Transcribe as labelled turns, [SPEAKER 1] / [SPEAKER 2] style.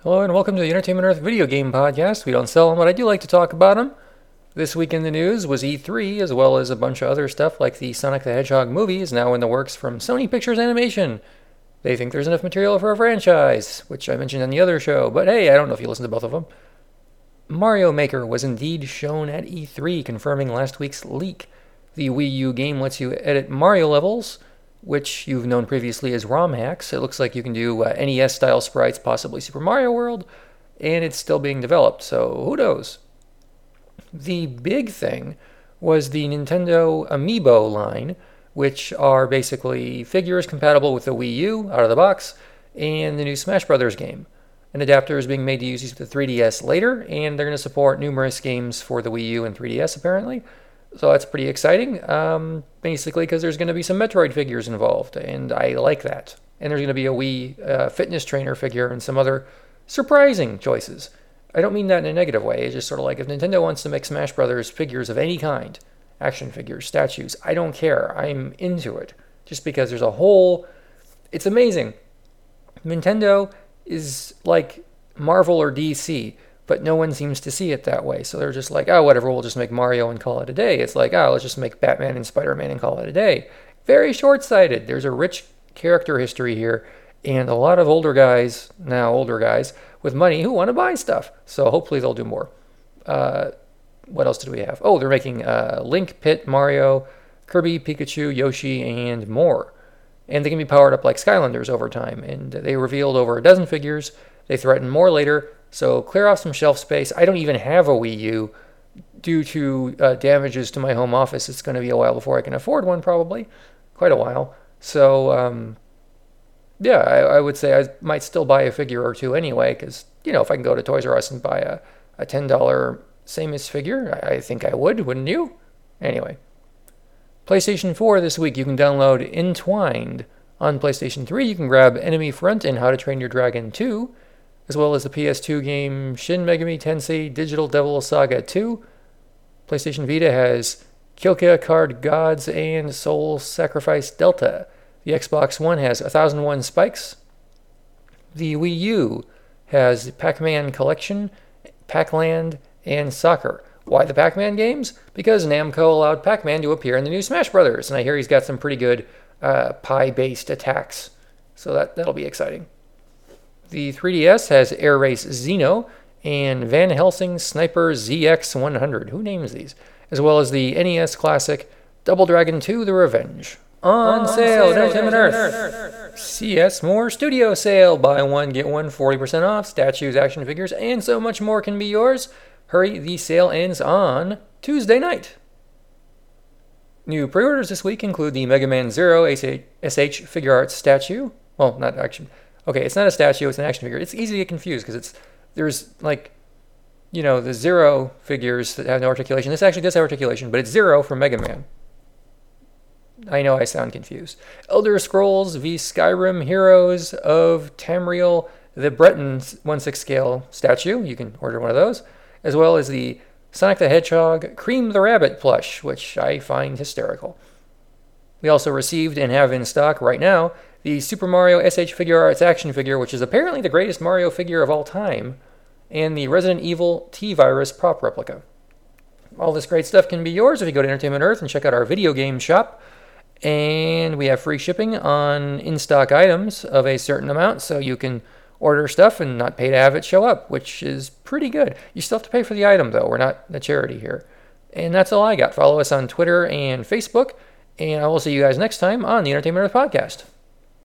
[SPEAKER 1] Hello and welcome to the Entertainment Earth video game podcast. We don't sell them, but I do like to talk about them. This week in the news was E3, as well as a bunch of other stuff like the Sonic the Hedgehog movie is now in the works from Sony Pictures Animation. They think there's enough material for a franchise, which I mentioned on the other show, but hey, I don't know if you listened to both of them. Mario Maker was indeed shown at E3, confirming last week's leak. The Wii U game lets you edit Mario levels, which you've known previously as ROM hacks. It looks like you can do NES-style sprites, possibly Super Mario World, and it's still being developed, so who knows? The big thing was the Nintendo Amiibo line, which are basically figures compatible with the Wii U out of the box, and the new Smash Bros. Game. An adapter is being made to use the 3DS later, and they're going to support numerous games for the Wii U and 3DS apparently. So that's pretty exciting, basically because there's going to be some Metroid figures involved, and I like that. And there's going to be a Wii fitness trainer figure and some other surprising choices. I don't mean that in a negative way. It's just sort of like if Nintendo wants to make Smash Brothers figures of any kind, action figures, statues, I don't care. I'm into it. Just because there's a whole... It's amazing. Nintendo is like Marvel or DC, but no one seems to see it that way. So they're just like, oh, whatever, we'll just make Mario and call it a day. It's like, oh, let's just make Batman and Spider-Man and call it a day. Very short-sighted. There's a rich character history here, and a lot of older guys with money who want to buy stuff. So hopefully they'll do more. What else did we have? Oh, they're making Link, Pit, Mario, Kirby, Pikachu, Yoshi, and more. And they can be powered up like Skylanders over time. And they revealed over a dozen figures. They threaten more later. So clear off some shelf space. I don't even have a Wii U. Due to damages to my home office, it's going to be a while before I can afford one, probably. Quite a while. So, yeah, I would say I might still buy a figure or two anyway, because, you know, if I can go to Toys R Us and buy a $10 Samus figure, I think I would, wouldn't you? Anyway. PlayStation 4 this week, you can download Entwined. On PlayStation 3, you can grab Enemy Front and How to Train Your Dragon 2, as well as the PS2 game Shin Megami Tensei Digital Devil Saga 2. PlayStation Vita has Kyoka Card Gods and Soul Sacrifice Delta. The Xbox One has 1001 Spikes. The Wii U has Pac-Man Collection, Pac-Land, and Soccer. Why the Pac-Man games? Because Namco allowed Pac-Man to appear in the new Smash Brothers, and I hear he's got some pretty good pie-based attacks. So that'll be exciting. The 3DS has Air Race Xeno and Van Helsing Sniper ZX100. Who names these? As well as the NES classic Double Dragon 2 The Revenge. On sale at Entertainment Earth. CS More Studio Sale. Buy one, get one, 40% off. Statues, action figures, and so much more can be yours. Hurry, the sale ends on Tuesday night. New pre-orders this week include the Mega Man Zero SH Figure Arts statue. Well, not action. Okay, it's not a statue, it's an action figure. It's easy to get confused because there's like, you know, the Zero figures that have no articulation. This actually does have articulation, but it's Zero from Mega Man. I know I sound confused. Elder Scrolls v Skyrim Heroes of Tamriel, the Breton 1/6 scale statue. You can order one of those. As well as the Sonic the Hedgehog Cream the Rabbit plush, which I find hysterical. We also received and have in stock right now the Super Mario SH Figure Arts action figure, which is apparently the greatest Mario figure of all time, and the Resident Evil T-Virus prop replica. All this great stuff can be yours if you go to Entertainment Earth and check out our video game shop. And we have free shipping on in-stock items of a certain amount, so you can order stuff and not pay to have it show up, which is pretty good. You still have to pay for the item, though. We're not a charity here. And that's all I got. Follow us on Twitter and Facebook, and I will see you guys next time on the Entertainment Earth Podcast.